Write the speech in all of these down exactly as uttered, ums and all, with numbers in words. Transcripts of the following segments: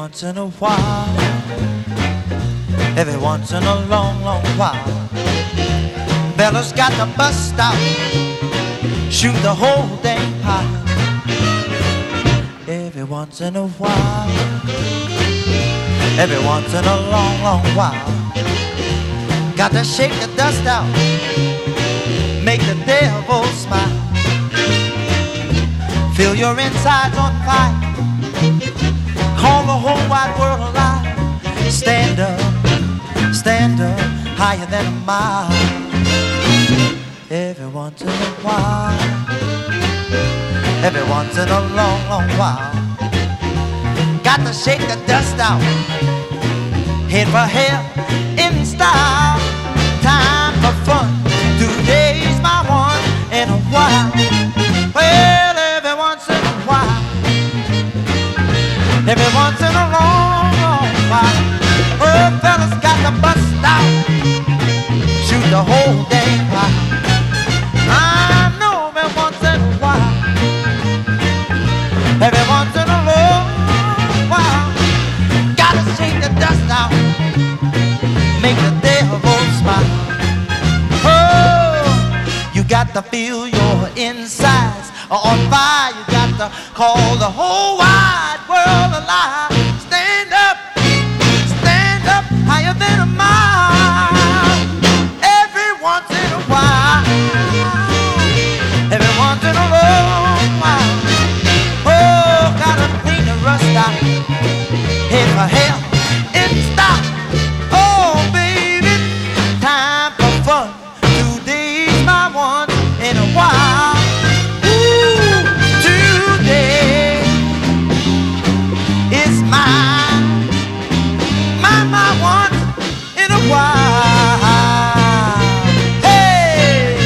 once in a while, every once in a long, long while, fellas got to bust out, shoot the whole dang pile. Every once in a while, every once in a long, long while, got to shake the dust out, make the devil smile. Feel your insides on fire, call the whole wide world alive. Stand up, stand up, higher than a mile. Every once in a while, every once in a long, long while, got to shake the dust out, head for hell in style. Time for fun, today's my one in a while. Well, every once in a while, every once in a long, long while, oh, fellas got to bust out, shoot the whole dang pile. I know every once in a while, every once in a long while, gotta shake the dust out, make the devil smile. Oh, you got to feel your insides are on fire. You got to call the whole wide world alive. Stand up, stand up, higher than a mile. Every once in a while, every once in a long while, oh, gotta clean the rust out, head for hell in stop. Oh, baby, time for fun, today's my one in a while. Ooh, today is my, my, my one in a while. Hey,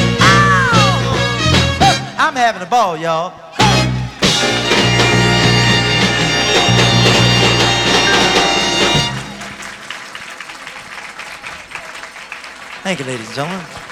ow, I'm having a ball, y'all. Thank you, ladies and gentlemen.